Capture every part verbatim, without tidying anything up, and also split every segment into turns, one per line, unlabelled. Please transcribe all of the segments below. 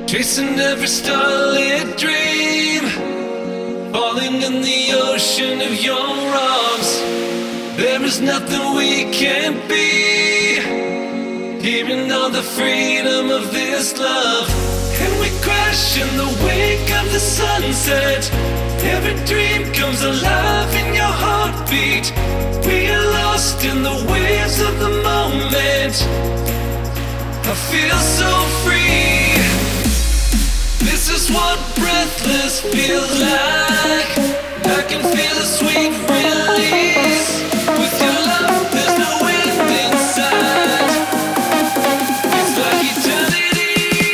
Chasing every starlit dream, falling in the ocean of your arms. There is nothing we can't be. Hearing all the freedom of this love, and we crash in the wake of the sunset. Every dream comes alive in your heartbeat. We are lost in the waves of the moment. I feel so free. This is what breathless feels like. I can feel a sweet release. With your love, there's no end inside. It's like eternity.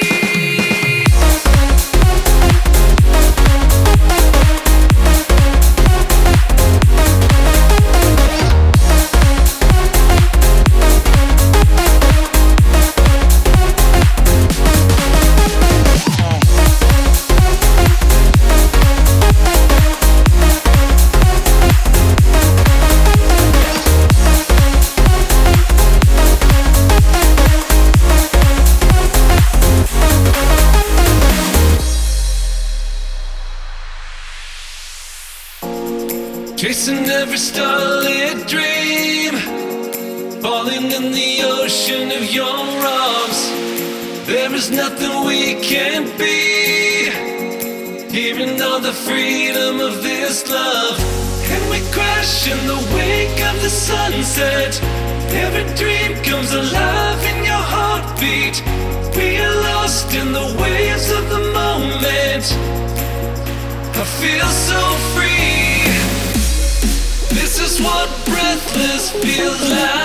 Chasing every starlit dream, falling in the ocean of your arms. There is nothing we can't be. Hearing all the freedom of this love, and we crash in the wake of the sunset. Every dream comes alive in your heartbeat. We are lost in the waves of the moment. I feel so free. This is what breathless feels like.